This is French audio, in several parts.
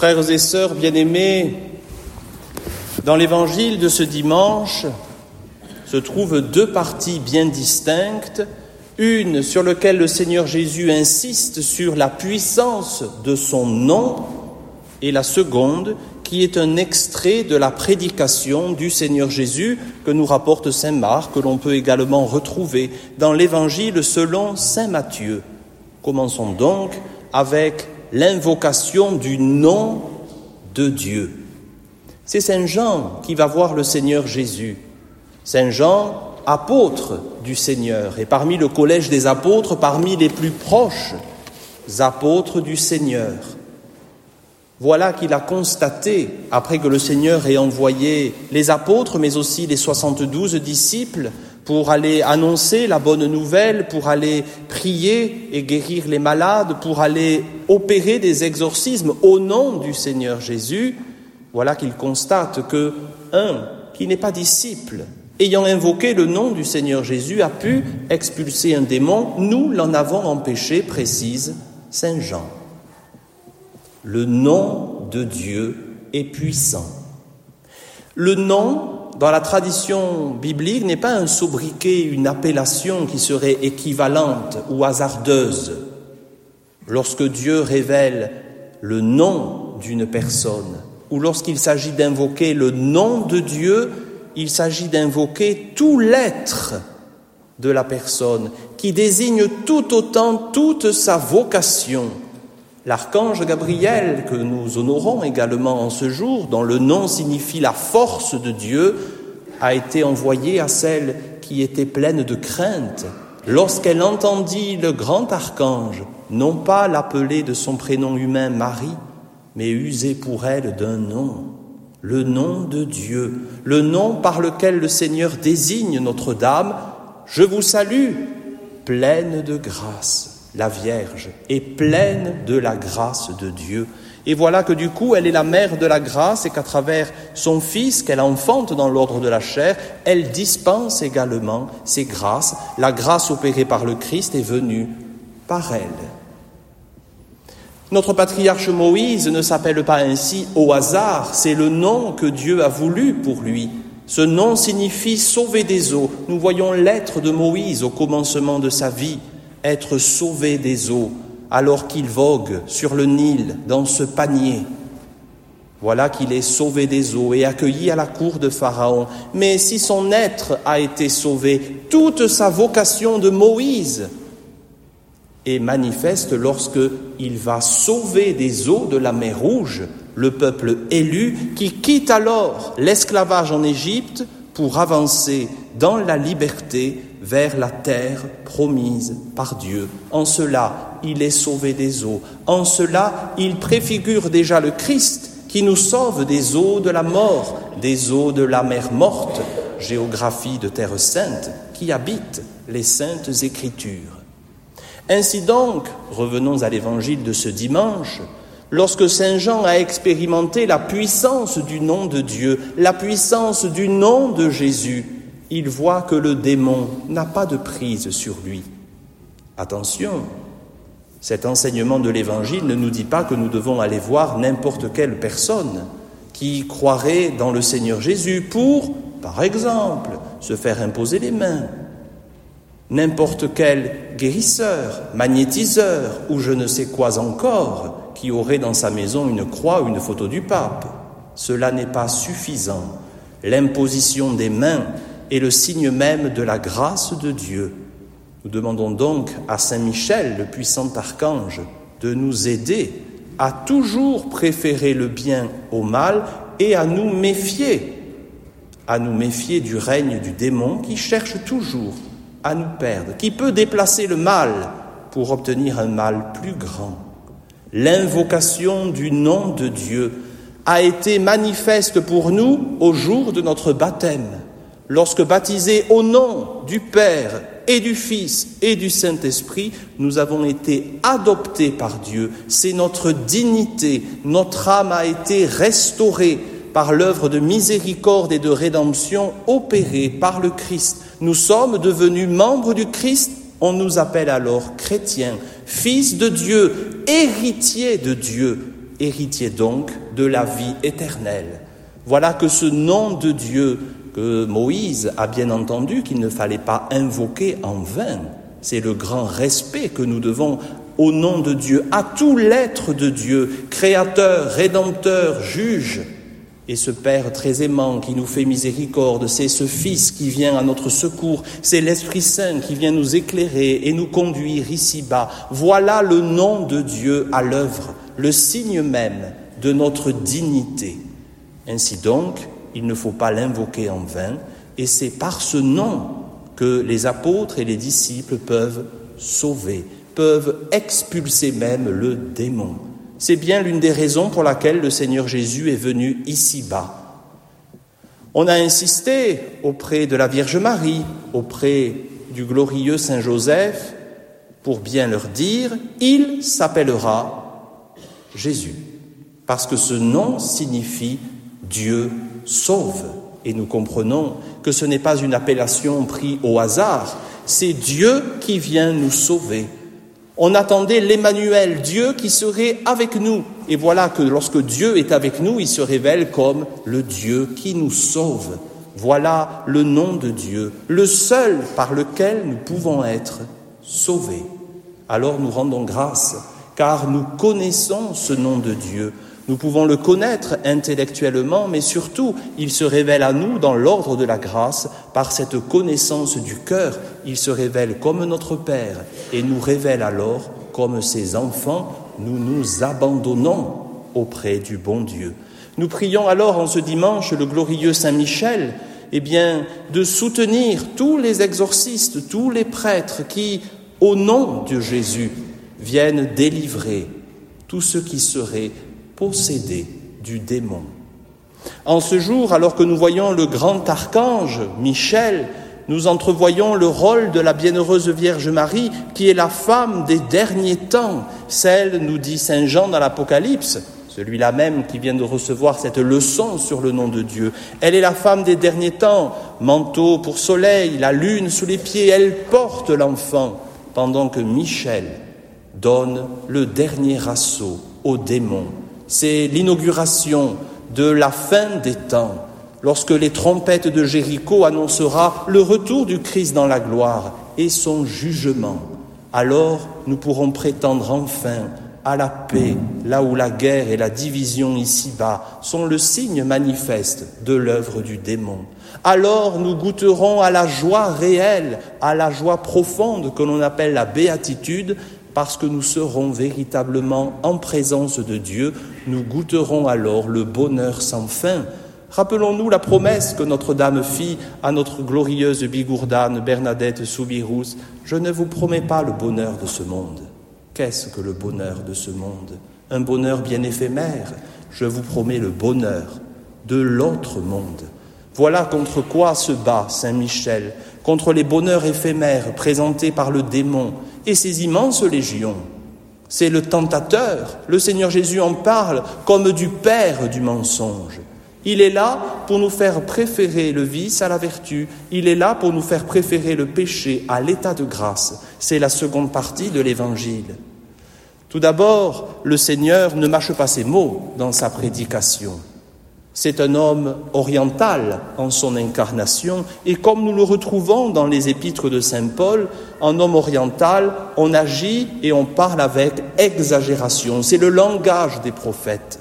Frères et sœurs bien-aimés, dans l'évangile de ce dimanche se trouvent deux parties bien distinctes, une sur laquelle le Seigneur Jésus insiste sur la puissance de son nom, et la seconde qui est un extrait de la prédication du Seigneur Jésus que nous rapporte saint Marc, que l'on peut également retrouver dans l'évangile selon saint Matthieu. Commençons donc avec l'invocation du nom de Dieu. C'est saint Jean qui va voir le Seigneur Jésus. Saint Jean, apôtre du Seigneur, et parmi le collège des apôtres, parmi les plus proches apôtres du Seigneur. Voilà qu'il a constaté, après que le Seigneur ait envoyé les apôtres, mais aussi les 72 disciples, pour aller annoncer la bonne nouvelle, pour aller prier et guérir les malades, pour aller opérer des exorcismes au nom du Seigneur Jésus, voilà qu'il constate que un qui n'est pas disciple, ayant invoqué le nom du Seigneur Jésus, a pu expulser un démon. Nous l'en avons empêché, précise saint Jean. Le nom de Dieu est puissant. Le nom, dans la tradition biblique, n'est pas un sobriquet, une appellation qui serait équivalente ou hasardeuse. Lorsque Dieu révèle le nom d'une personne, ou lorsqu'il s'agit d'invoquer le nom de Dieu, il s'agit d'invoquer tout l'être de la personne, qui désigne tout autant toute sa vocation. L'archange Gabriel, que nous honorons également en ce jour, dont le nom signifie la force de Dieu, a été envoyé à celle qui était pleine de crainte, lorsqu'elle entendit le grand archange, non pas l'appeler de son prénom humain Marie, mais user pour elle d'un nom, le nom de Dieu, le nom par lequel le Seigneur désigne Notre-Dame. Je vous salue, pleine de grâce. La Vierge est pleine de la grâce de Dieu. Et voilà que du coup, elle est la mère de la grâce et qu'à travers son Fils, qu'elle enfante dans l'ordre de la chair, elle dispense également ces grâces. La grâce opérée par le Christ est venue par elle. Notre patriarche Moïse ne s'appelle pas ainsi au hasard, c'est le nom que Dieu a voulu pour lui. Ce nom signifie sauver des eaux. Nous voyons l'être de Moïse au commencement de sa vie, être sauvé des eaux, alors qu'il vogue sur le Nil dans ce panier. Voilà qu'il est sauvé des eaux et accueilli à la cour de Pharaon. Mais si son être a été sauvé, toute sa vocation de Moïse est manifeste lorsqu'il va sauver des eaux de la mer Rouge le peuple élu qui quitte alors l'esclavage en Égypte pour avancer dans la liberté vers la terre promise par Dieu. En cela, il est sauvé des eaux. En cela, il préfigure déjà le Christ qui nous sauve des eaux de la mort, des eaux de la mer morte, géographie de terre sainte qui habite les saintes Écritures. Ainsi donc, revenons à l'évangile de ce dimanche, lorsque saint Jean a expérimenté la puissance du nom de Dieu, la puissance du nom de Jésus, il voit que le démon n'a pas de prise sur lui. Attention, cet enseignement de l'Évangile ne nous dit pas que nous devons aller voir n'importe quelle personne qui croirait dans le Seigneur Jésus pour, par exemple, se faire imposer les mains. N'importe quel guérisseur, magnétiseur ou je ne sais quoi encore qui aurait dans sa maison une croix ou une photo du pape. Cela n'est pas suffisant. L'imposition des mains est le signe même de la grâce de Dieu. Nous demandons donc à Saint Michel, le puissant archange, de nous aider à toujours préférer le bien au mal et à nous méfier du règne du démon qui cherche toujours à nous perdre, qui peut déplacer le mal pour obtenir un mal plus grand. L'invocation du nom de Dieu a été manifeste pour nous au jour de notre baptême, lorsque baptisés au nom du Père et du Fils et du Saint-Esprit, nous avons été adoptés par Dieu. C'est notre dignité, notre âme a été restaurée par l'œuvre de miséricorde et de rédemption opérée par le Christ. Nous sommes devenus membres du Christ, on nous appelle alors chrétiens, fils de Dieu, héritiers de Dieu, héritiers donc de la vie éternelle. Voilà que ce nom de Dieu que Moïse a bien entendu qu'il ne fallait pas invoquer en vain, c'est le grand respect que nous devons au nom de Dieu, à tout l'être de Dieu, créateur, rédempteur, juge. Et ce Père très aimant qui nous fait miséricorde, c'est ce Fils qui vient à notre secours, c'est l'Esprit Saint qui vient nous éclairer et nous conduire ici-bas. Voilà le nom de Dieu à l'œuvre, le signe même de notre dignité. Ainsi donc, il ne faut pas l'invoquer en vain, et c'est par ce nom que les apôtres et les disciples peuvent sauver, peuvent expulser même le démon. C'est bien l'une des raisons pour laquelle le Seigneur Jésus est venu ici-bas. On a insisté auprès de la Vierge Marie, auprès du glorieux Saint Joseph, pour bien leur dire, il s'appellera Jésus, parce que ce nom signifie Dieu sauve. Et nous comprenons que ce n'est pas une appellation prise au hasard, c'est Dieu qui vient nous sauver. On attendait l'Emmanuel, Dieu qui serait avec nous. Et voilà que lorsque Dieu est avec nous, il se révèle comme le Dieu qui nous sauve. Voilà le nom de Dieu, le seul par lequel nous pouvons être sauvés. Alors nous rendons grâce, car nous connaissons ce nom de Dieu. Nous pouvons le connaître intellectuellement, mais surtout, il se révèle à nous dans l'ordre de la grâce, par cette connaissance du cœur. Il se révèle comme notre Père et nous révèle alors comme ses enfants. Nous nous abandonnons auprès du bon Dieu. Nous prions alors en ce dimanche le glorieux Saint Michel, de soutenir tous les exorcistes, tous les prêtres qui, au nom de Jésus, viennent délivrer tous ceux qui seraient possédés du démon. En ce jour, alors que nous voyons le grand archange Michel, nous entrevoyons le rôle de la bienheureuse Vierge Marie, qui est la femme des derniers temps, celle, nous dit Saint Jean dans l'Apocalypse, celui-là même qui vient de recevoir cette leçon sur le nom de Dieu. Elle est la femme des derniers temps, manteau pour soleil, la lune sous les pieds, elle porte l'enfant, pendant que Michel donne le dernier assaut au démon. C'est l'inauguration de la fin des temps, lorsque les trompettes de Jéricho annoncera le retour du Christ dans la gloire et son jugement. Alors nous pourrons prétendre enfin à la paix, là où la guerre et la division ici-bas sont le signe manifeste de l'œuvre du démon. Alors nous goûterons à la joie réelle, à la joie profonde que l'on appelle la béatitude, parce que nous serons véritablement en présence de Dieu, nous goûterons alors le bonheur sans fin. Rappelons-nous la promesse que Notre-Dame fit à notre glorieuse bigourdane Bernadette Soubirous. « Je ne vous promets pas le bonheur de ce monde. » Qu'est-ce que le bonheur de ce monde? Un bonheur bien éphémère. Je vous promets le bonheur de l'autre monde. Voilà contre quoi se bat Saint Michel, contre les bonheurs éphémères présentés par le démon et ses immenses légions. C'est le tentateur. Le Seigneur Jésus en parle comme du père du mensonge. Il est là pour nous faire préférer le vice à la vertu. Il est là pour nous faire préférer le péché à l'état de grâce. C'est la seconde partie de l'Évangile. Tout d'abord, le Seigneur ne mâche pas ses mots dans sa prédication. C'est un homme oriental en son incarnation, et comme nous le retrouvons dans les épîtres de saint Paul, en homme oriental, on agit et on parle avec exagération. C'est le langage des prophètes.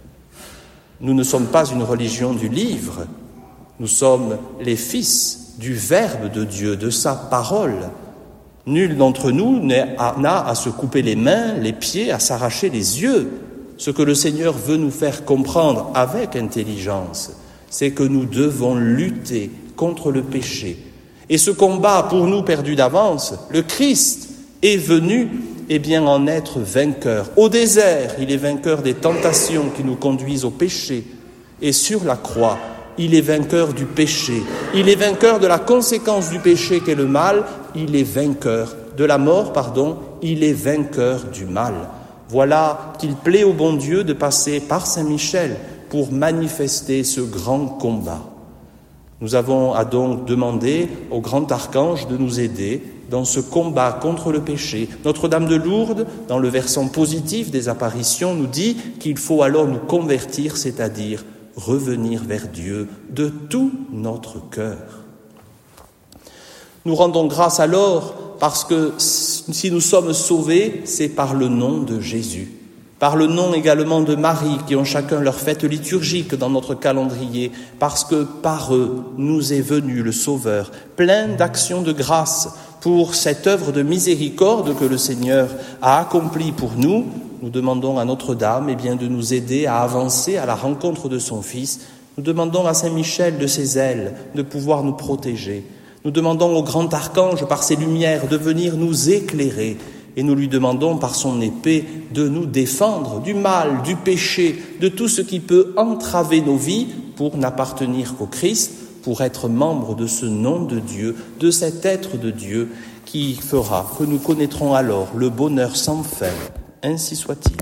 Nous ne sommes pas une religion du livre, nous sommes les fils du Verbe de Dieu, de sa parole. Nul d'entre nous n'a à se couper les mains, les pieds, à s'arracher les yeux. Ce que le Seigneur veut nous faire comprendre avec intelligence, c'est que nous devons lutter contre le péché. Et ce combat, pour nous perdu d'avance, le Christ est venu en être vainqueur. Au désert, il est vainqueur des tentations qui nous conduisent au péché. Et sur la croix, il est vainqueur du péché. Il est vainqueur de la conséquence du péché qu'est le mal. Il est vainqueur de la mort, il est vainqueur du mal. Voilà qu'il plaît au bon Dieu de passer par Saint Michel pour manifester ce grand combat. Nous avons à donc demander au grand archange de nous aider dans ce combat contre le péché. Notre-Dame de Lourdes, dans le versant positif des apparitions, nous dit qu'il faut alors nous convertir, c'est-à-dire revenir vers Dieu de tout notre cœur. Nous rendons grâce alors parce que si nous sommes sauvés, c'est par le nom de Jésus. Par le nom également de Marie, qui ont chacun leur fête liturgique dans notre calendrier, parce que par eux nous est venu le Sauveur, plein d'actions de grâce pour cette œuvre de miséricorde que le Seigneur a accomplie pour nous. Nous demandons à Notre-Dame de nous aider à avancer à la rencontre de son Fils. Nous demandons à Saint Michel de ses ailes de pouvoir nous protéger. Nous demandons au grand archange par ses lumières de venir nous éclairer. Et nous lui demandons par son épée de nous défendre du mal, du péché, de tout ce qui peut entraver nos vies pour n'appartenir qu'au Christ, pour être membre de ce nom de Dieu, de cet être de Dieu qui fera que nous connaîtrons alors le bonheur sans fin. Ainsi soit-il.